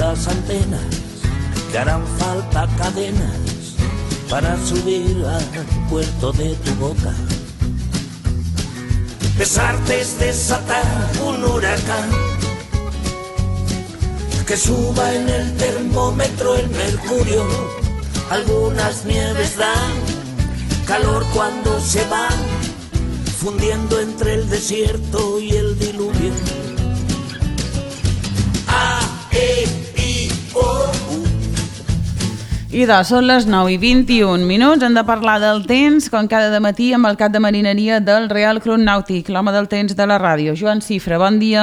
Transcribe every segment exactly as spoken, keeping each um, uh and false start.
las antenas, te harán falta cadenas para subir al puerto de tu boca. Besarte es desatar un huracán que suba en el termómetro el mercurio. Algunas nieves dan calor cuando se van, fundiendo entre el desierto y el diluvio. A, E, I, O, U. I doncs són les nou i vint-i-un minuts. Hem de parlar del temps, com cada dematí, amb el cap de marineria del Real Club Nàutic, l'home del temps de la ràdio. Joan Cifra, bon dia.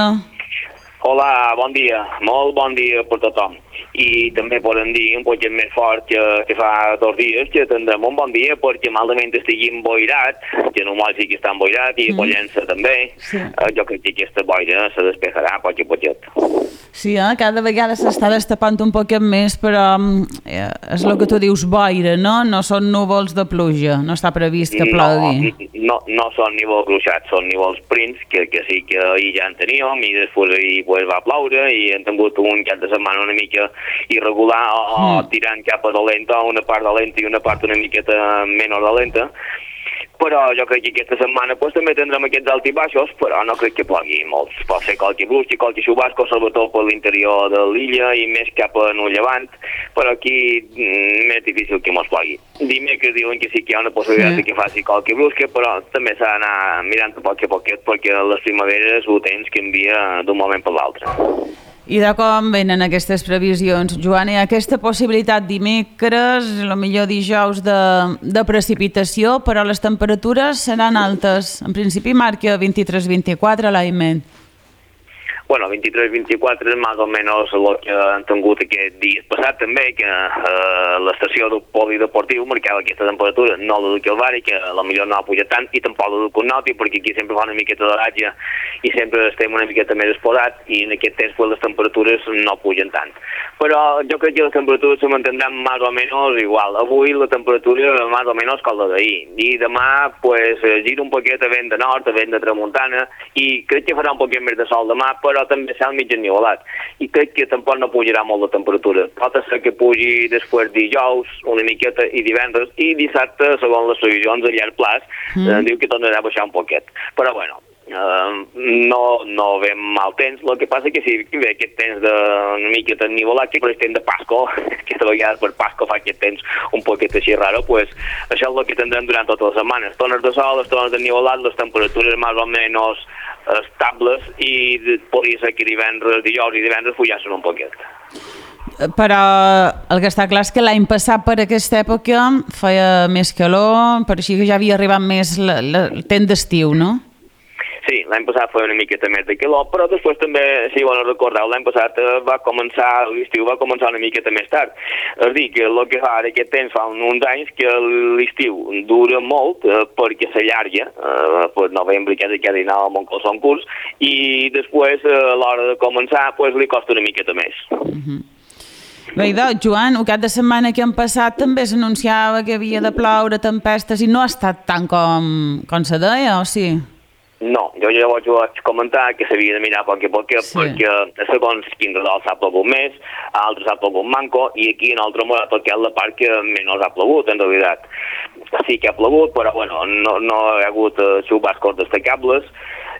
Hola, bon dia. Molt bon dia per tothom. I també podem dir un poquet més fort que, que fa dos dies que tindrem un bon dia perquè malament estiguin boirat, que no molt sí que estan boirat i mm. Pollença també. Sí. Uh, jo crec que aquesta boira se despejarà poc a poquet. Sí, eh? Cada vegada s'està destapant un poquet més, però eh, és el que tu dius, boira, no? No són núvols de pluja, no està previst que plogui. No, no, no són núvols gruixats, són núvols prims, que, que sí que ahir ja en teníem, i després ahir pues, va ploure, i hem tingut un cap de setmana una mica irregular, o, o mm. tirant cap a dolenta, una part dolenta i una part una miqueta menys dolenta. Però jo crec que aquesta setmana pues, també tindrem aquests alts i baixos, però no crec que plogui molt. Pot ser qualque brusc i qualque xubasco, sobretot per l'interior de l'illa i més cap a el llevant, però aquí mm, és difícil que mos plogui. Dimecres diuen que sí que hi ha una possibilitat sí. que faci qualque brusca, però també s'ha d'anar mirant a poc a poquet perquè les primaveres ho tens canvia d'un moment per l'altre. I de com venen aquestes previsions, Joan? Hi ha aquesta possibilitat dimecres, potser dijous de, de precipitació, però les temperatures seran altes. En principi marca vint-i-tres vint-i-quatre l'Aimet. Bueno, vint-i-tres vint-i-quatre és més o menys el que han tingut aquest dia passat també, que eh, l'estació del polideportiu marcava aquesta temperatura, no la del Calvari, que potser no ha pujat tant, i tampoc la del Connoti, perquè aquí sempre fa una miqueta d'oratge i sempre estem una miqueta més exposats, i en aquest temps pues, les temperatures no pugen tant. Però jo crec que les temperatures se mantindran més o menys igual. Avui la temperatura és més o menys com la d'ahir, i demà pues, gira un poquet a vent de nord, a vent de tramuntana, i crec que farà un poquet més de sol demà, però però també serà mig ennivelat. I crec que tampoc no pujarà molt la temperatura. Pot ser que pugi després dijous, una miqueta, i divendres, i dissabte, segons les previsions a llarg plaç, mm. eh, diu que tornarà a baixar un poquet. Però bueno, eh, no, no veiem mal temps. El que passa que si ve aquest temps de una miqueta ennivelat, que per el temps de Pasco, que de vegades per Pasco fa aquest temps un poquet així raro, pues això és el que tindrem durant totes les setmanes. Tones de sol, les tones d'ennivelat, les temperatures més o menys estables, i podria ser que divendres, dijous i divendres fullacen un poquet. Però el que està clar és que l'any passat per aquesta època feia més calor, per així que ja havia arribat més la, la, el temps d'estiu, no? Sí, l'any passat feia una miqueta més de calor, però després també, si volen recordar, l'any passat va començar, l'estiu va començar una miqueta més tard. És dir, que el que fa ara aquest temps fa uns anys que l'estiu dura molt eh, perquè s'allarga, eh, per novembre queda queda anar amb un calçon curs, i després eh, a l'hora de començar pues, li costa una miqueta més. Mm-hmm. Bé, doncs, Joan, el cap de setmana que han passat també s'anunciava que havia de ploure, tempestes, i no ha estat tant com, com se deia, o sí? No, jo ja vaig comentar que s'havia de mirar poc a poc, sí. perquè segons quin redol s'ha plogut més, a altres ha plogut manco, i aquí en altre morat tot que és la part que menys ha plogut, en realitat. Sí que ha plogut, però bueno, no, no hi ha hagut uh, xubascos destacables,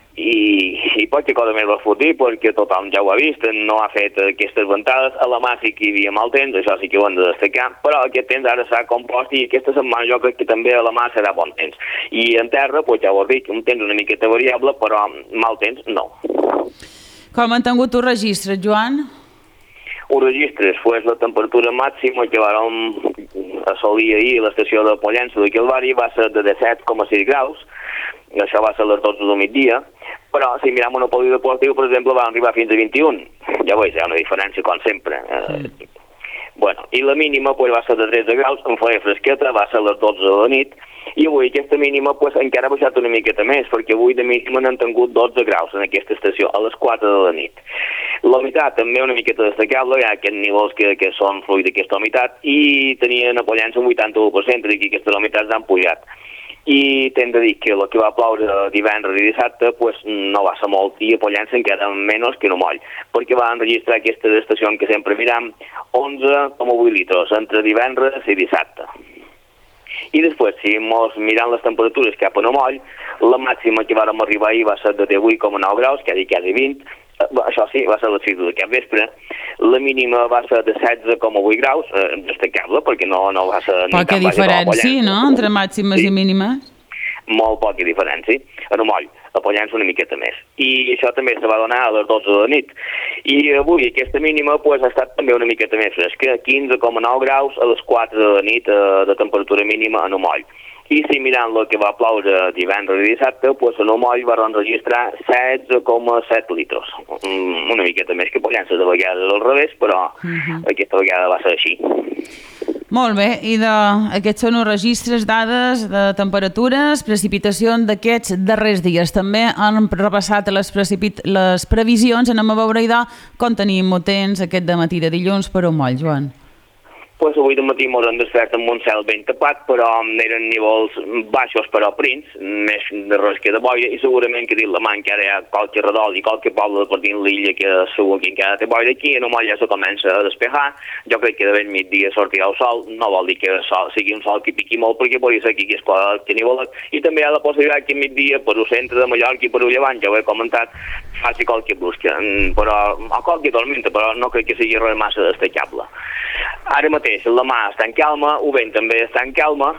i, i poca cosa més va fotir perquè tothom ja ho ha vist, no ha fet aquestes ventades. A la mà sí que hi havia mal temps, això sí que ho hem de destacar, però aquest temps ara s'ha compost i aquesta setmana jo crec que també a la mà serà bon temps. I en terra, pues ja ho he dit, un temps una miqueta variable, però mal temps no. Com han tingut un registre, Joan? Un registre, pues la temperatura màxima que vam assolir ahir a l'estació de Pollença de Calvari va ser de disset coma sis graus, i això va ser a les dotze del migdia, però si mirem un polideportiu, per exemple, va arribar fins a vint-i-un. Ja veus, hi ha una diferència, com sempre. Sí. Bueno, i la mínima pues, va ser de tretze graus, en feia fresqueta, va ser a les dotze de la nit, i avui aquesta mínima pues, encara ha baixat una miqueta més, perquè avui de mínima n'han tingut dotze graus en aquesta estació, a les quatre de la nit. La humitat també una miqueta destacable, hi ha aquests nivells que, que són fruit d'aquesta humitat, i tenien a Pollença un vuitanta-u per cent, i aquestes humitats han pujat. i t'hem de dir que el que va ploure divendres i dissabte pues, no va ser molt i a Pollença encara menys que no moll, perquè van registrar aquesta estació que sempre miram onze coma vuit litres entre divendres i dissabte. I després, si mos mirant les temperatures cap a no moll, la màxima que vàrem arribar ahir va ser de divuit coma nou graus, que ha dit quasi vint, això sí, va ser a les sis de cap vespre. La mínima va ser de setze coma vuit graus, eh, destacable, perquè no, no va ser... Poca diferència, no?, entre màximes sí. i mínimes. Molt poca diferència. A no moll, a Pollença una miqueta més. I això també se va donar a les dotze de la nit. I avui aquesta mínima pues, ha estat també una miqueta més fresca, quinze coma nou graus a les quatre de la nit eh, de temperatura mínima a no moll. I si mirant el que va ploure divendres i dissabte, pues, a no moll va registrar setze coma set litres. Una miqueta més que Pollença, de vegades al revés, però uh-huh. aquesta vegada va ser així. Molt bé, i de... aquests són els registres, dades de temperatures, precipitacions d'aquests darrers dies. També han repassat les, precipit... les previsions, anem a veure idò com tenim temps aquest dematí de dilluns per un moll, Joan. Pues avui de matí ens hem despertat amb un cel ben tapat, però eren nivells baixos però prims, més de res que de boira, i segurament que dit la mà encara hi ha qualque redol i qualque poble per dins l'illa que segur que encara té boira aquí, i no molt ja se comença a despejar. Jo crec que de ben migdia sortirà el sol, no vol dir que sol, sigui un sol que piqui molt, perquè podria ser que aquí és clar que nivelet, i també hi ha la possibilitat que migdia per el centre de Mallorca i per el llevant, ja ho he comentat, faci qualque brusca, però, o qualque tormenta, però no crec que sigui res massa destacable. Ara mateix la mà està en calma, el vent també està en calma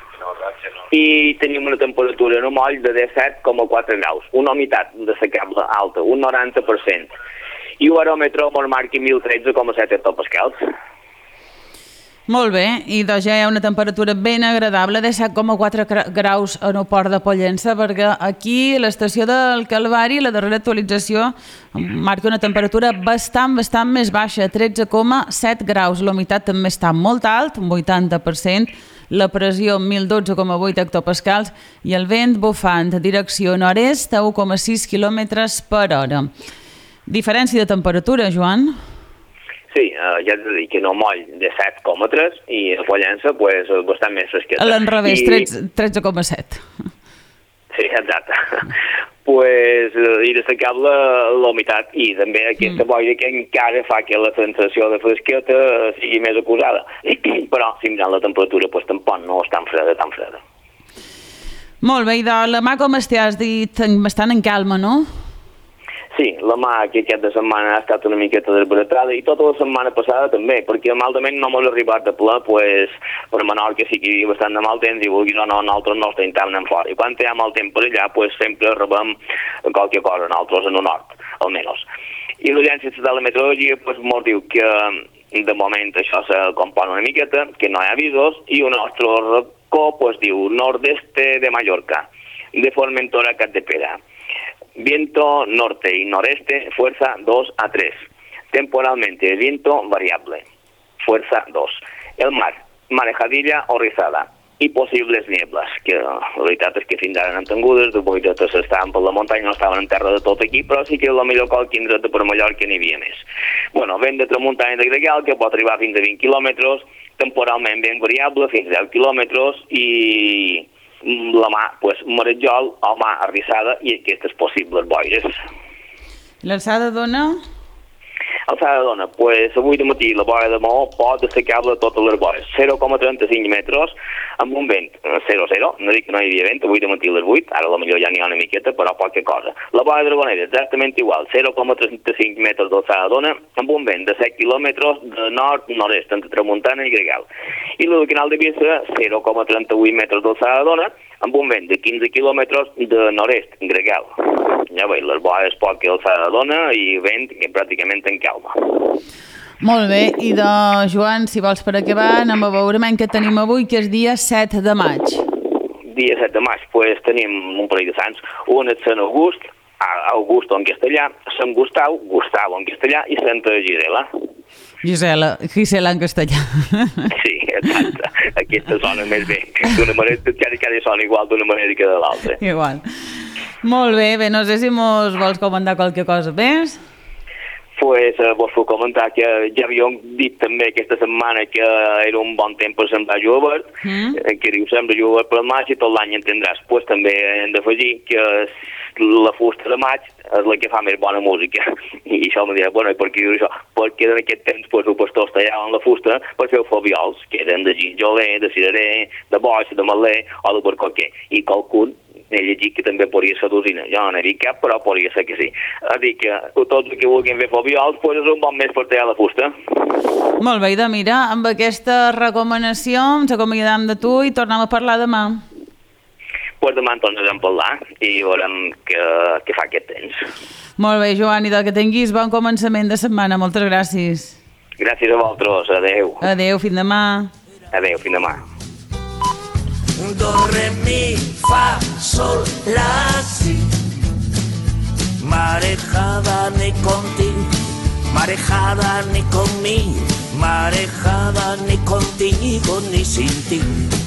i tenim una temperatura no moll de disset coma quatre graus, una humitat destacable alta, un noranta per cent, i el baròmetre ens marca mil tretze coma set hectopascals. Molt bé, i doncs ja hi ha una temperatura ben agradable de set coma quatre graus en el port de Pollença, perquè aquí l'estació del Calvari, la darrera actualització, marca una temperatura bastant, bastant més baixa, tretze coma set graus. La humitat també està molt alt, un vuitanta per cent, la pressió mil dotze coma vuit hectopascals i el vent bufant a direcció nord-est a u coma sis quilòmetres per hora. Diferència de temperatura, Joan? Sí, uh, ja t'he dit que no moll de set coma tres i a Pollença pues, bastant més fresqueta. A l'enrevés, I... tretze coma set. Sí, exacte. Pues, uh, I destacable la humitat i també aquesta mm. boira que encara fa que la sensació de fresqueta sigui més acusada. Però si mirant la temperatura pues, tampoc no és tan freda, tan freda. Molt bé, i de la mà com estàs? Has dit bastant en calma, no? Sí, la mà que aquesta setmana ha estat una miqueta desbaratada i tota la setmana passada també, perquè malament no m'ha arribat de ple, pues, per Menorca sí que hi havia bastant de mal temps i vulguis o no, nosaltres no estem tan en fora. I quan hi ha mal temps per allà, pues, sempre rebem qualque cosa nosaltres en el nord, almenys. I l'Agència Estatal de Meteorologia pues, mos diu que de moment això se compon una miqueta, que no hi ha avisos, i el nostre racó pues, diu nord-este de Mallorca, de Formentora Capdepera. Viento norte y noreste, fuerza dos a tres. Temporalmente, viento variable, fuerza dos. El mar, marejadilla o rizada. I possibles nieblas, que la veritat és que fins ara n'han tingudes, de boiretes estaven per la muntanya, no estaven en terra de tot aquí, però sí que la millor qualque indret de per Mallorca n'hi havia més. Bueno, vent de tramuntanya de gregal, que pot arribar fins a vint quilòmetres, temporalment ben variable, fins a deu quilòmetres, i la mà, pues, marejol o mà arrissada i aquestes possibles boires. L'alçada dona? Alçada dona, pues, avui de matí la boira de Maó pot destacar-la totes les boires, zero coma trenta-cinc metres, amb un vent zero zero, no dic que no hi havia vent, avui de matí a les vuit, ara potser ja n'hi ha una miqueta, però poca cosa. La boira de Dragonera, exactament igual, zero coma trenta-cinc metres d'alçada dona, amb un vent de set quilòmetres de nord-nord-est, entre tramuntana i gregal. I la del canal de Biessa, zero coma trenta-vuit metres d'alçada dona, amb un vent de quinze quilòmetres de nord-est, gregal. Ja veig, les boires poca alçada dona i vent que pràcticament en calma. Molt bé, i de Joan, si vols per acabar, anem a veure què tenim avui, que és dia set de maig. Dia set de maig, pues, tenim un parell de sants, un és Sant August, Augusto en castellà, Sant Gustau, Gustavo en castellà i Santa Gisela. Gisela, Gisela en castellà. Sí, exacte. Aquesta sona més bé. D'una manera, cada, cada sona igual d'una manera que de l'altra. Igual. Molt bé, bé, no sé si mos vols comentar qualque cosa més? pues, eh, vos puc comentar que ja havíem dit també aquesta setmana que era un bon temps per sembrar jovert, mm. eh, que diu sembra jovert per maig i tot l'any en tindràs. Pues també hem d'afegir que la fusta de maig és la que fa més bona música. I això em dirà, bueno, i per què diu això? Perquè en aquest temps pues, els pastors tallaven la fusta per fer fobiols, que eren de ginjoler, de cirerer, de boix, de maler o de barcoquer. I qualcun he llegit que també podria ser d'usina. Jo no n'he dit cap, però podria ser que sí. A dir que tots els que vulguin fer fobiols pues és un bon mes per tallar la fusta. Molt bé, de mira, amb aquesta recomanació ens acomiadam de tu i tornem a parlar demà. Pues demà en tornarem a parlar i veurem què, què fa aquest temps. Molt bé, Joan, i del que tinguis bon començament de setmana. Moltes gràcies. Gràcies a vosaltres. Adéu. Adéu, fins demà. Adéu, fins demà. Do, re, mi, fa, sol, la, si. Marejada ni contigo, marejada ni conmigo, marejada ni contigo ni sin ti.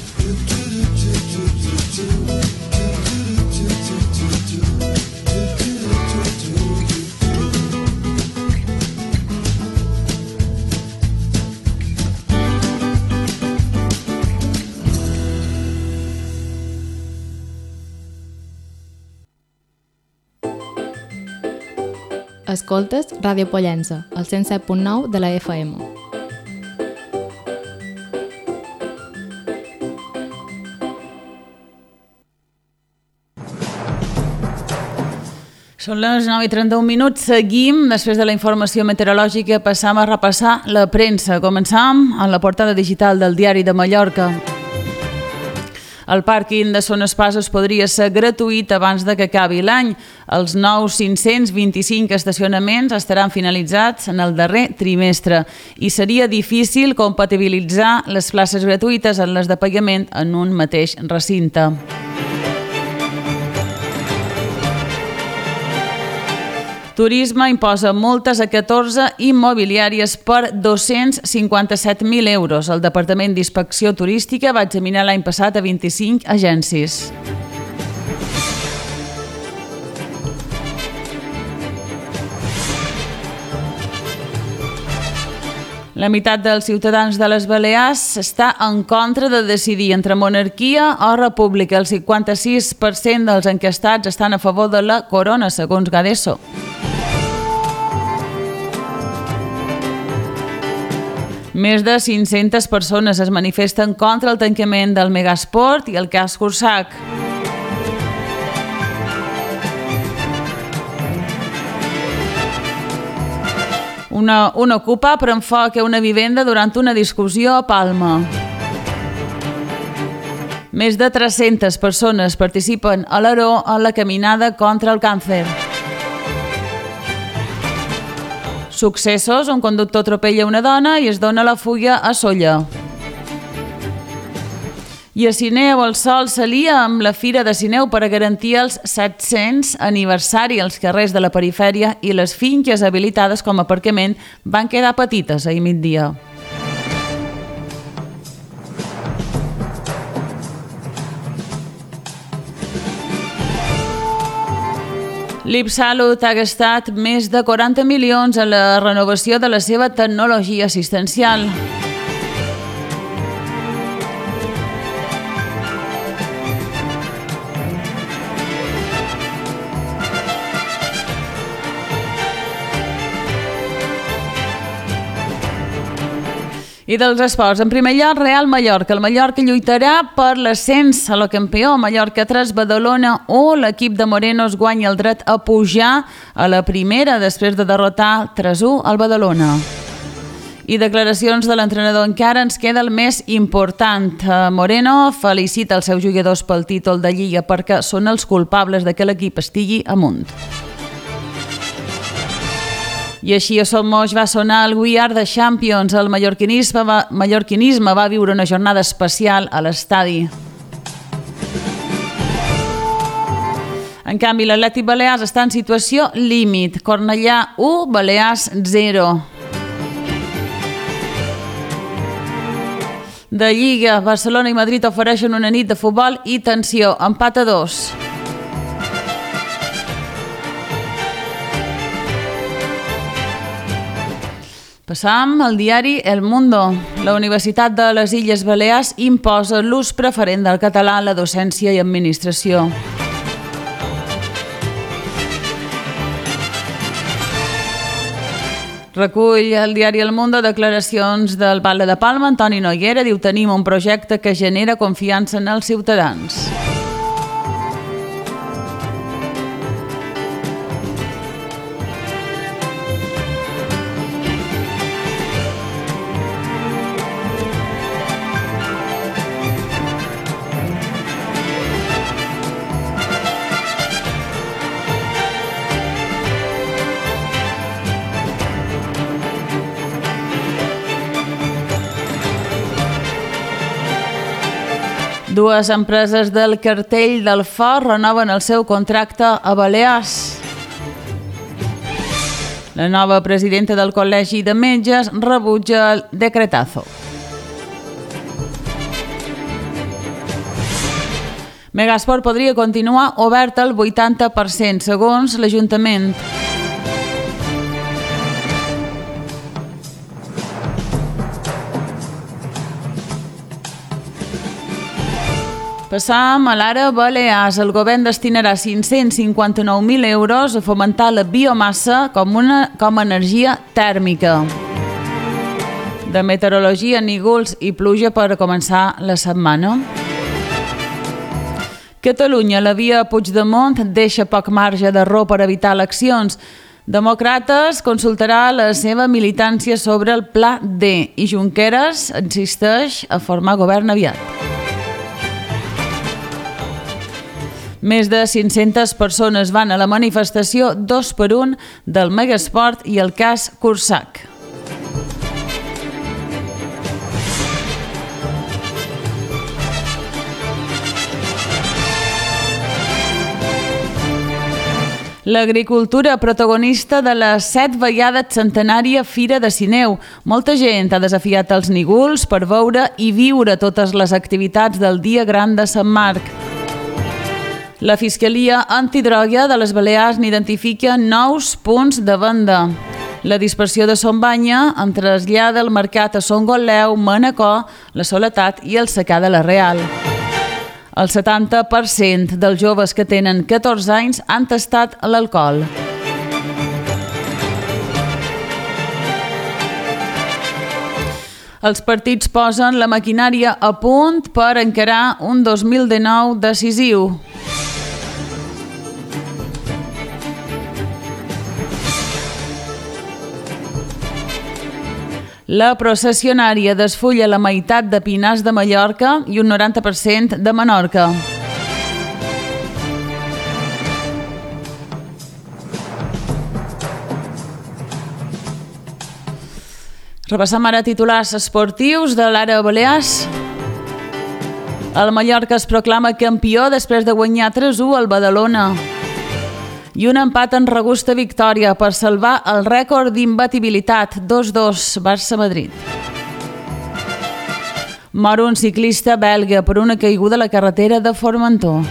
Escoltes Ràdio Pollença, al cent set punt nou de la F M. Són les nou i trenta-un minuts. Seguim. Després de la informació meteorològica passam a repassar la premsa. Començam amb la portada digital del Diari de Mallorca. El pàrquing de Son Espasos podria ser gratuït abans de que acabi l'any. Els nous cinc-cents vint-i-cinc estacionaments estaran finalitzats en el darrer trimestre i seria difícil compatibilitzar les places gratuïtes amb les de pagament en un mateix recinte. Turisme imposa multes a catorze immobiliàries per dos-cents cinquanta-set mil euros. El Departament d'Inspecció Turística va examinar l'any passat a vint-i-cinc agències. La meitat dels ciutadans de les Balears està en contra de decidir entre monarquia o república. El cinquanta-sis per cent dels enquestats estan a favor de la corona, segons Gadeso. Més de cinc-centes persones es manifesten contra el tancament del Megasport i el cas Cursac. Una, un ocupa pren foc a una vivenda durant una discussió a Palma. Més de tres-centes persones participen a l'Aró en la caminada contra el càncer. Successos, un conductor atropella una dona i es dona la fuga a Sóller. I a Sineu el sol s'alia amb la Fira de Sineu per a garantir els set-cents aniversari. Els carrers de la perifèria i les finques habilitades com a aparcament van quedar petites ahir migdia. L'Ipsalut ha gastat més de quaranta milions a la renovació de la seva tecnologia assistencial. I dels esports, en primer lloc, Real Mallorca. El Mallorca lluitarà per l'ascens a la campió. Mallorca tres, Badalona u. L'equip de Moreno es guanya el dret a pujar a la primera després de derrotar tres a u al Badalona. I declaracions de l'entrenador. Encara ens queda el més important. Moreno felicita els seus jugadors pel títol de Lliga perquè són els culpables de que l'equip estigui amunt. I així a Sommoix va sonar el We Are the Champions. El mallorquinisme va, mallorquinisme va viure una jornada especial a l'estadi. En canvi, l'Atlètic Balears està en situació límit. Cornellà u, Balears zero. De Lliga, Barcelona i Madrid ofereixen una nit de futbol i tensió. Empat a dos. Passam al diari El Mundo. La Universitat de les Illes Balears imposa l'ús preferent del català a la docència i administració. Recull el diari El Mundo declaracions del batlle de Palma, Antoni Noguera, diu: tenim un projecte que genera confiança en els ciutadans. Dues empreses del cartell del Fort renoven el seu contracte a Balears. La nova presidenta del Col·legi de Metges rebutja el decretazo. Megasport podria continuar obert al vuitanta per cent, segons l'Ajuntament. Passam a l'ara Balears. El govern destinarà cinc-cents cinquanta-nou mil euros a fomentar la biomassa com, una, com a energia tèrmica. De meteorologia, nígols i pluja per començar la setmana. Catalunya, la via Puigdemont deixa poc marge d'error per evitar eleccions. Demòcrates consultarà la seva militància sobre el Pla D i Junqueras insisteix a formar govern aviat. Més de cinc-centes persones van a la manifestació dos per un del Megasport i el cas Cursac. L'agricultura, protagonista de la set vegada centenària Fira de Sineu. Molta gent ha desafiat els nígols per veure i viure totes les activitats del Dia Gran de Sant Marc. La Fiscalia Antidroga de les Balears n'identifica nous punts de venda. La dispersió de Son Banya en trasllada el mercat a Son Gotleu, Manacor, la Soledat i el Secà de la Real. El setanta per cent dels joves que tenen catorze anys han tastat l'alcohol. Els partits posen la maquinària a punt per encarar un dos mil dinou decisiu. La processionària desfulla la meitat de Pinars de Mallorca i un noranta per cent de Menorca. Repassam ara titulars esportius de l'ara Balears. El Mallorca es proclama campió després de guanyar tres a u al Badalona. I un empat en robusta victòria per salvar el rècord d'imbatibilitat, dos a dos, Barça-Madrid. Mor un ciclista belga per una caiguda a la carretera de Formentor.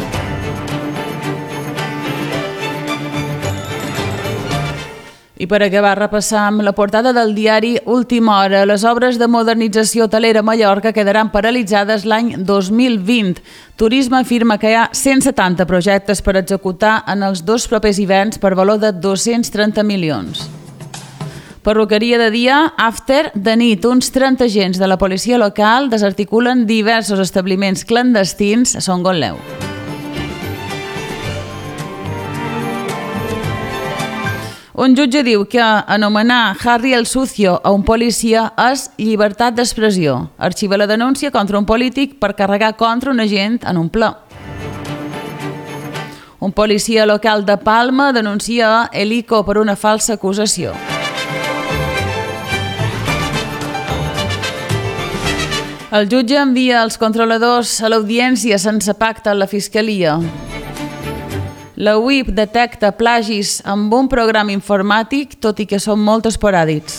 I per acabar repassam la portada del diari Última Hora. Les obres de modernització hotelera a Mallorca quedaran paralitzades l'any dos mil vint. Turisme afirma que hi ha cent setanta projectes per executar en els dos propers hiverns per valor de dos-cents trenta milions. Perruqueria de dia, after, de nit. Uns trenta agents de la policia local desarticulen diversos establiments clandestins a Son Gotleu. Un jutge diu que anomenar Harry el Sucio a un policia és llibertat d'expressió. Arxiva la denúncia contra un polític per carregar contra un agent en un ple. Un policia local de Palma denuncia a Helico per una falsa acusació. El jutge envia els controladors a l'audiència sense pacte a la Fiscalia. La U I P detecta plagis amb un programa informàtic, tot i que són molt esporàdics.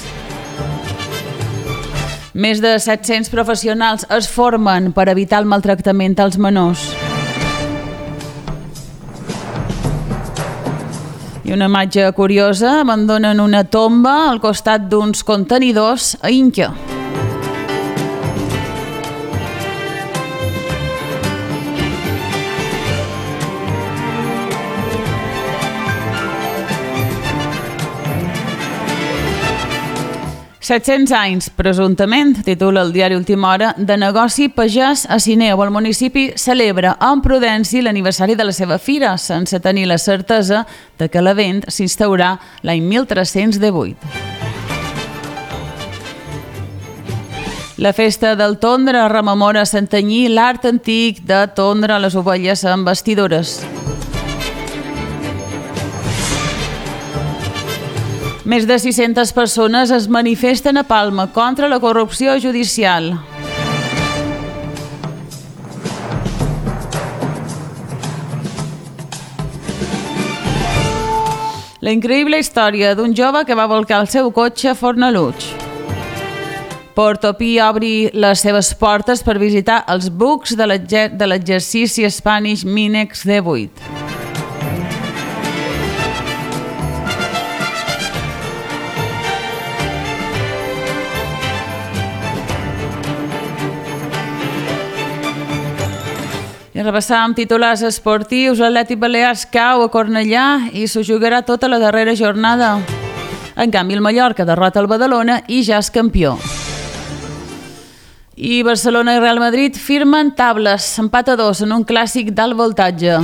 Més de set-cents professionals es formen per evitar el maltractament als menors. I una imatge curiosa, abandonen una tomba al costat d'uns contenidors a Inca. set-cents anys, presumptament, titula el diari Última Hora, de negoci pagès a Sineu. El municipi celebra amb prudència l'aniversari de la seva fira, sense tenir la certesa de que l'event s'instaurà l'any mil tres-cents divuit. La festa del tondre rememora a Santanyí l'art antic de tondre les ovelles amb vestidores. Més de sis-centes persones es manifesten a Palma contra la corrupció judicial. La increïble història d'un jove que va volcar el seu cotxe a Fornalutx. Portopí obri les seves portes per visitar els bucs de l'exercici Spanish Minex D vuit. I repassam titulars esportius. L'Atlètic Balears cau a Cornellà i s'ho jugarà tota la darrera jornada. En canvi, el Mallorca derrota el Badalona i ja és campió. I Barcelona i Real Madrid firmen tables, empat a dos en un clàssic d'alt voltatge.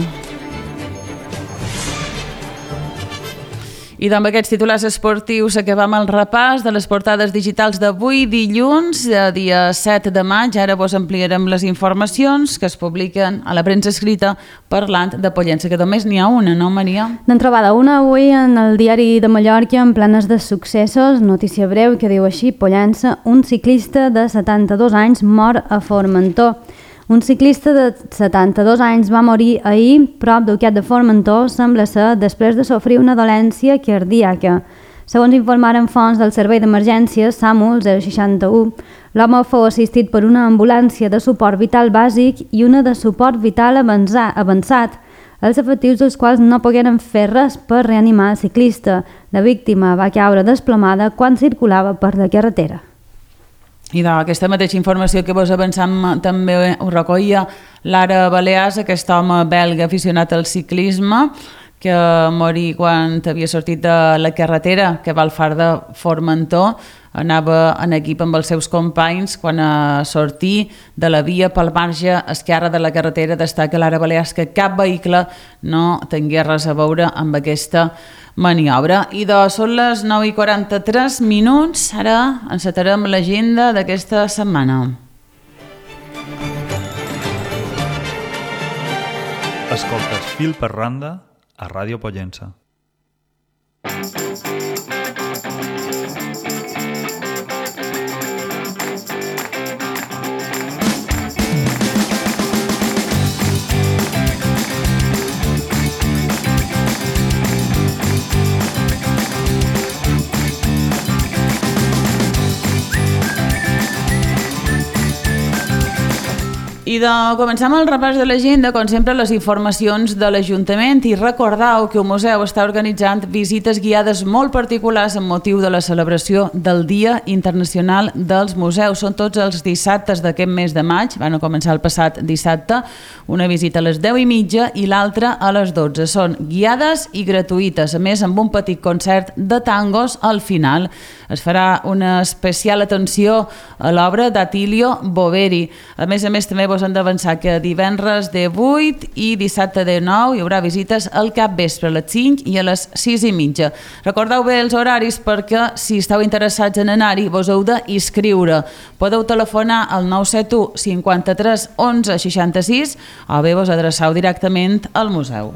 I amb aquests titulars esportius acabam el repàs de les portades digitals d'avui, dilluns, dia set de maig. Ara vos ampliarem les informacions que es publiquen a la premsa escrita parlant de Pollença, que només n'hi ha una, no, Maria? N'han trobada una avui en el diari de Mallorca en planes de successos, notícia breu que diu així: Pollença, un ciclista de setanta-dos anys mor a Formentor. Un ciclista de setanta-dos anys va morir ahir prop d'Uquet de Formentor, sembla ser després de sofrir una dolència cardíaca. Segons informaren fonts del Servei d'Emergències SAMU zero seixanta-u, l'home fou assistit per una ambulància de suport vital bàsic i una de suport vital avançat, els efectius dels quals no pogueren fer res per reanimar el ciclista. La víctima va caure desplomada quan circulava per la carretera. I d'aquesta mateixa informació que vos avançam també ho recollia Lara Balears, aquest home belga aficionat al ciclisme que morí quan havia sortit de la carretera que va al far de Formentor. Anava en equip amb els seus companys quan a sortir de la via pel marge esquerre de la carretera. Destaca Lara Balears que cap vehicle no tingués res a veure amb aquesta maniobra. I doncs són les nou i quaranta-tres minuts. Ara encetarem l'agenda d'aquesta setmana. Escoltes Fil per Randa a Ràdio Pollença. I de començar amb el repàs de l'agenda, com sempre, les informacions de l'Ajuntament, i recordeu que el museu està organitzant visites guiades molt particulars amb motiu de la celebració del Dia Internacional dels Museus. Són tots els dissabtes d'aquest mes de maig, van començar el passat dissabte, una visita a les deu i mitja i l'altra a les dotze. Són guiades i gratuïtes, a més amb un petit concert de tangos al final. Es farà una especial atenció a l'obra d'Atilio Boveri. A més a més, també vos hem d'avançar que divendres de vuit i dissabte de nou hi haurà visites al capvespre a les cinc i a les sis i mitja. Recordeu bé els horaris perquè si esteu interessats en anar-hi vos heu d'inscriure. Podeu telefonar al nou set u cinquanta-tres onze seixanta-sis o bé vos adreçau directament al museu.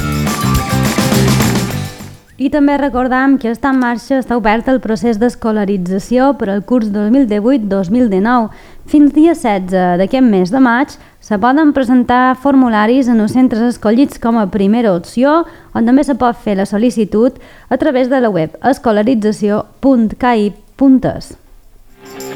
I també recordam que està en marxa, està obert el procés d'escolarització per al curs dos mil divuit dos mil dinou. Fins dia setze d'aquest mes de maig se poden presentar formularis en els centres escollits com a primera opció, on també se pot fer la sol·licitud a través de la web escolarització punt ca i punt es.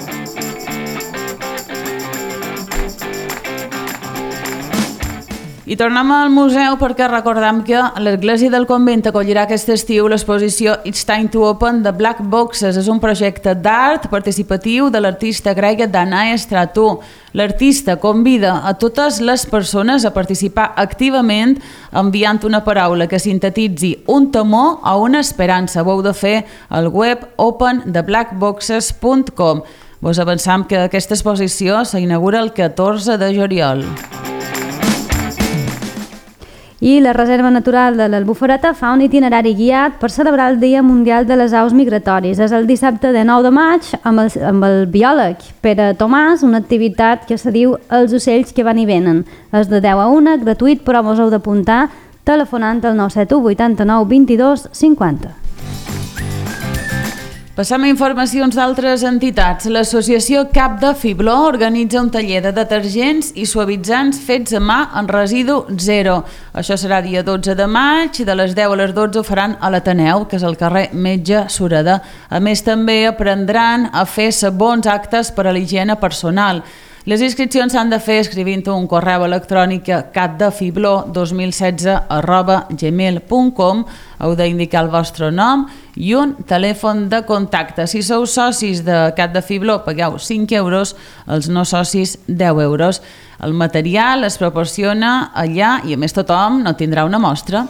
I I tornem al museu perquè recordem que l'Església del Convent acollirà aquest estiu l'exposició It's Time to Open de Black Boxes. És un projecte d'art participatiu de l'artista grega Danae Stratou. L'artista convida a totes les persones a participar activament enviant una paraula que sintetitzi un temor o una esperança. Ho heu de fer al web open the black boxes punt com. Vos avançam que aquesta exposició s'inaugura el catorze de juliol. I la Reserva Natural de l'Albufereta fa un itinerari guiat per celebrar el Dia Mundial de les Aus Migratòries. És el dissabte de nou de maig amb el, amb el biòleg Pere Tomàs, una activitat que se diu Els ocells que van i venen. És de deu a una, gratuït, però vos heu d'apuntar telefonant al nou set u vuitanta-nou vint-i-dos cinquanta. Passam a informacions d'altres entitats. L'associació Cap de Fibló organitza un taller de detergents i suavitzants fets a mà en residu zero. Això serà dia dotze de maig, de les deu a les dotze ho faran a l'Ateneu, que és al carrer Metge Sureda. A més, també aprendran a fer sabons actes per a l'higiene personal. Les inscripcions s'han de fer escrivint un correu electrònic a capdefibló dos mil setze arroba gmail punt com. Heu d'indicar el vostre nom i un telèfon de contacte. Si sou socis de Cap de Fibló, pagueu cinc euros, els no socis deu euros. El material es proporciona allà i a més tothom no tindrà una mostra.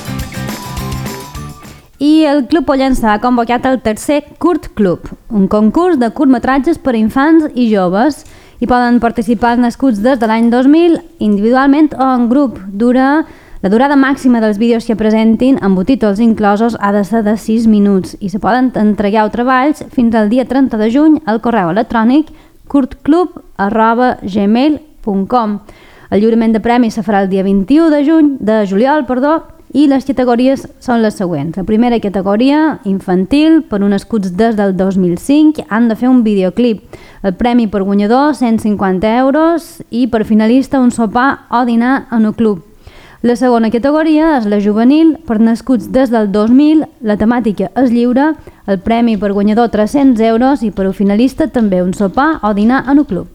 I el Club Pollença ha convocat el tercer Curt Club, un concurs de curtmetratges per a infants i joves. Hi poden participar nascuts des de l'any dos mil, individualment o en grup. Dura, la durada màxima dels vídeos que presentin, amb títols inclosos, ha de ser de sis minuts i se poden entregar treballs fins al dia trenta de juny al correu electrònic curtclub arroba gmail punt com. El lliurament de premis se farà el dia vint-i-u de juny, de juliol, perdó, i les categories són les següents. La primera categoria, infantil, per uns nascuts des del dos mil cinc, han de fer un videoclip. El premi per guanyador, cent cinquanta euros, i per finalista, un sopar o dinar en un club. La segona categoria és la juvenil, per nascuts des del dos mil, la temàtica és lliure, el premi per guanyador tres-cents euros i per un finalista també un sopar o dinar en un club.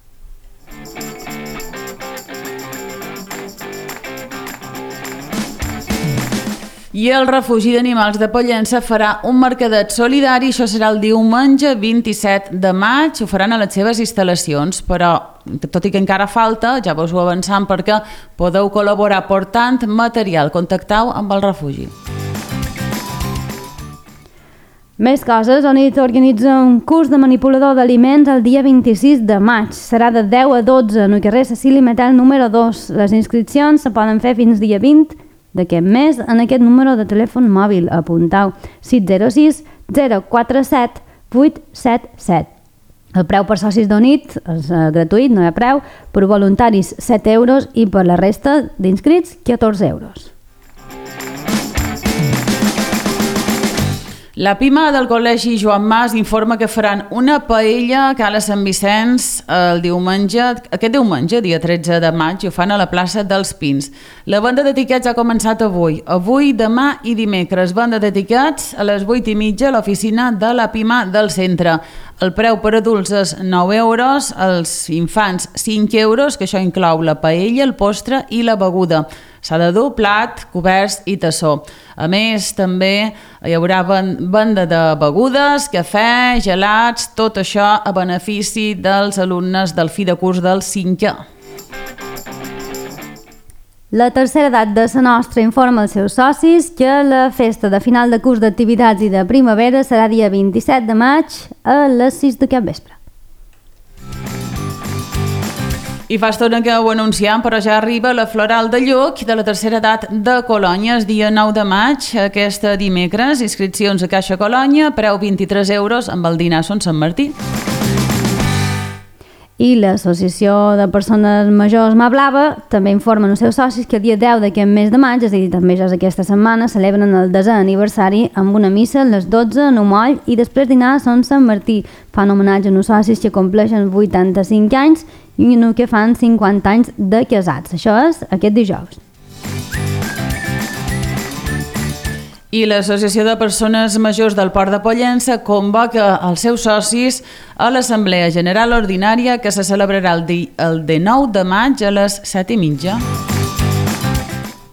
I el Refugi d'Animals de Pollença farà un mercadet solidari, això serà el diumenge vint-i-set de maig, ho faran a les seves instal·lacions, però tot i que encara falta, ja vos ho avançam perquè podeu col·laborar portant material, contacteu amb el refugi. Més coses, ONIT organitza un curs de manipulador d'aliments el dia vint-i-sis de maig. Serà de deu a dotze en el carrer Cecili Metel número dos. Les inscripcions se poden fer fins dia vint d'aquest mes en aquest número de telèfon mòbil. Apuntau sis zero sis zero quatre set vuit set set. El preu per socis d'ONIT és gratuït, no hi ha preu, per voluntaris set euros i per la resta d'inscrits catorze euros. La Pima del Col·legi Joan Mas informa que faran una paella a Cala Sant Vicenç el diumenge, aquest diumenge, dia tretze de maig, i ho fan a la plaça dels Pins. La venda d'etiquets ha començat avui. Avui, demà i dimecres. Venda d'etiquets a les vuit i mitja a l'oficina de la Pima del centre. El preu per adults és nou euros, els infants cinc euros, que això inclou la paella, el postre i la beguda. S'ha de dur plat, coberts i tassó. A més, també hi haurà venda de begudes, cafè, gelats, tot això a benefici dels alumnes del fi de curs del cinquè. La tercera edat de la nostra informa als seus socis que la festa de final de curs d'activitats i de primavera serà dia vint-i-set de maig a les sis de cap vespre. I fa estona que ho anunciam, però ja arriba la Floral de Lluc de la tercera edat de Colònia, el dia nou de maig, aquesta dimecres. Inscripcions a Caixa Colònia, preu vint-i-tres euros amb el dinar Son Sant Martí. I l'Associació de Persones Majors Mà Blava també informen els seus socis que el dia deu d'aquest mes de maig, és a dir, també ja és aquesta setmana, celebren el desè aniversari amb una missa a les dotze en un moll i després dinar a Son Sant Martí. Fan homenatge a uns socis que compleixen vuitanta-cinc anys i un que fan cinquanta anys de casats. Això és aquest dijous. I l'Associació de Persones Majors del Port de Pollença convoca els seus socis a l'Assemblea General Ordinària que se celebrarà el dinou de maig a les set i mitja.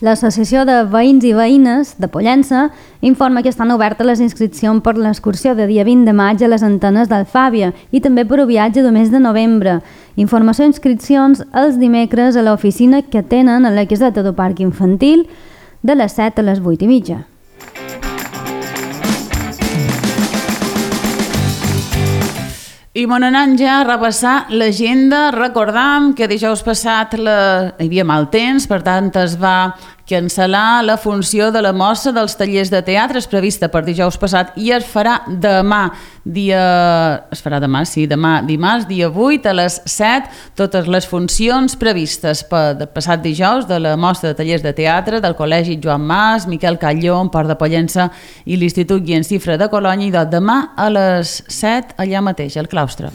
L'Associació de Veïns i Veïnes de Pollença informa que estan obertes les inscripcions per l'excursió de dia vint de maig a les antenes d'Alfàbia i també per un viatge del mes de novembre. Informació i inscripcions els dimecres a l'oficina que tenen a la caseta del Parc Infantil de les set a les vuit i mitja. I bon anant ja a repassar l'agenda. Recordam que dijous passat la... hi havia mal temps, per tant es va cancel·lar la funció de la mostra dels tallers de teatre, és prevista per dijous passat i es farà demà, dia... es farà demà, sí, demà dimarts, dia vuit a les set, totes les funcions previstes per passat dijous de la mostra de tallers de teatre del Col·legi Joan Mas, Miquel Catlló, Port de Pollença i l'Institut Guillem Cifra de Colònia, i doncs demà a les set allà mateix, al claustre.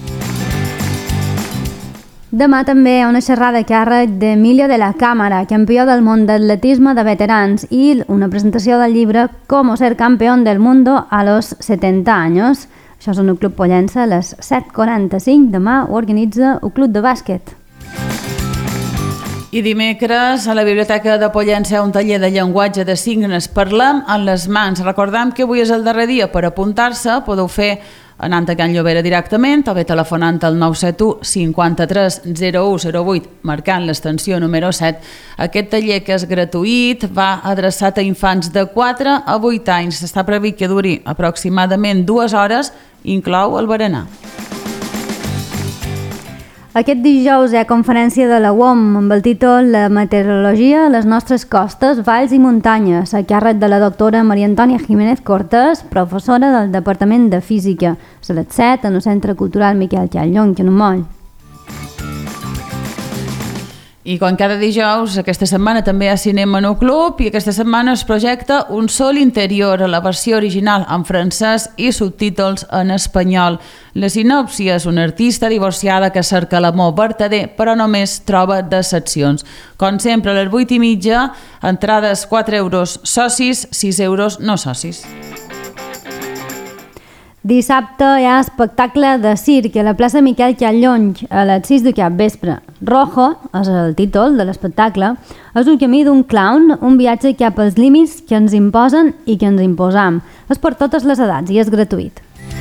Demà també hi ha una xerrada a càrrec d'Emilio de la Cámara, campió del món d'atletisme de veterans, i una presentació del llibre Cómo ser campeón del mundo a los setenta años. Això és en el Club Pollença a les set quaranta-cinc. Demà ho organitza el Club de Bàsquet. I dimecres a la Biblioteca de Pollença hi ha un taller de llenguatge de signes Parlem amb les mans. Recordem que avui és el darrer dia per apuntar-se, podeu fer anant a Can Llobera directament o bé telefonant al nou set u cinquanta-tres zero u zero vuit marcant l'extensió número set. Aquest taller, que és gratuït, va adreçat a infants de quatre a vuit anys. Està previst que duri aproximadament dues hores, inclou el berenar. Aquest dijous hi ha conferència de la U O M amb el títol La meteorologia a les nostres costes, valls i muntanyes, a càrrec de la doctora Maria Antònia Jiménez Cortés, professora del Departament de Física, a les set en el Centre Cultural Miquel Catlló, en un moll. I com cada dijous, aquesta setmana també hi ha cinema en el club i aquesta setmana es projecta Un sol interior, a la versió original en francès i subtítols en espanyol. La sinopsi és una artista divorciada que cerca l'amor vertader però només troba decepcions. Com sempre, a les vuit i mitja, entrades quatre euros socis, sis euros no socis. Dissabte hi ha espectacle de circ a la plaça Miquel Catlló a les sis de cap vespre. Rojo, és el títol de l'espectacle, és un camí d'un clown, un viatge cap als límits que ens imposen i que ens imposam. És per totes les edats i és gratuït.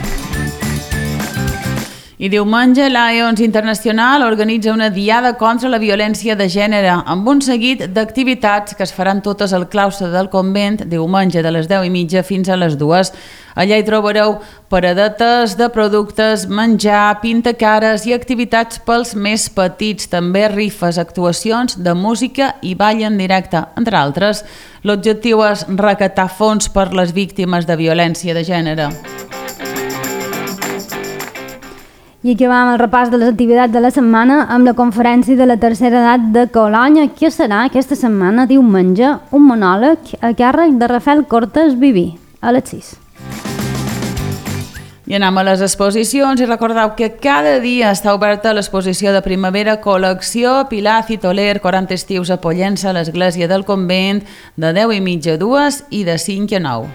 I diumenge l'A E O N S Internacional organitza una diada contra la violència de gènere amb un seguit d'activitats que es faran totes al claustre del convent diumenge de les deu i mitja fins a les dues. Allà hi trobareu paradetes de productes, menjar, pintacares i activitats pels més petits, també rifes, actuacions de música i ball en directe, entre altres. L'objectiu és recaptar fons per les víctimes de violència de gènere. I acabam el repàs de les activitats de la setmana amb la conferència de la tercera edat de Colònia, que serà aquesta setmana, diumenge, un monòleg a càrrec de Rafael Cortés Viví, a les sis. I anem a les exposicions i recordeu que cada dia està oberta l'exposició de primavera col·lecció Pilar Citoler, quaranta estius a Pollença, a l'església del convent, de deu i mitja a dues i de cinc a nou.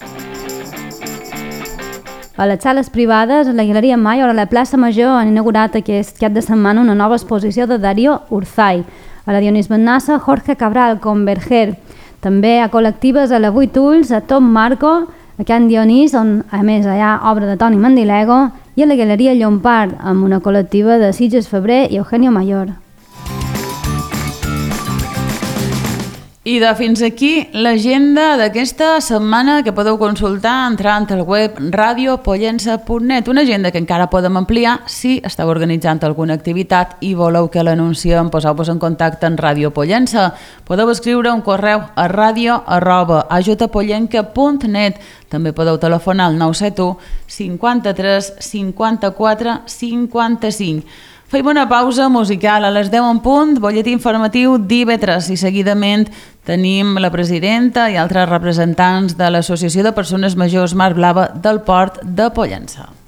A les sales privades, a la Galeria Mayor, a la plaça Major, han inaugurat aquest cap de setmana una nova exposició de Darío Urzay. A la Dionís Bennassa, Jorge Cabral, Converger. També a col·lectives a la Vuit Ulls, a Tom Marco, a Can Dionís, on a més hi ha obra de Toni Mandilego, i a la Galeria Llompart, amb una col·lectiva de Sitges Febrer i Eugenio Mayor. I de fins aquí l'agenda d'aquesta setmana, que podeu consultar entrant al web radio pollença punt net, una agenda que encara podem ampliar si esteu organitzant alguna activitat i voleu que l'anunciem, poseu-vos en contacte amb Ràdio Pollença. Podeu escriure un correu a radio arroba ajutapollenca punt net. També podeu telefonar al nou set u cinquanta-tres cinquanta-quatre cinquanta-cinc. Fem una pausa musical a les deu en punt, butlletí informatiu d'I V tres, i seguidament tenim la presidenta i altres representants de l'Associació de Persones Majors Mar Blava del Port de Pollença.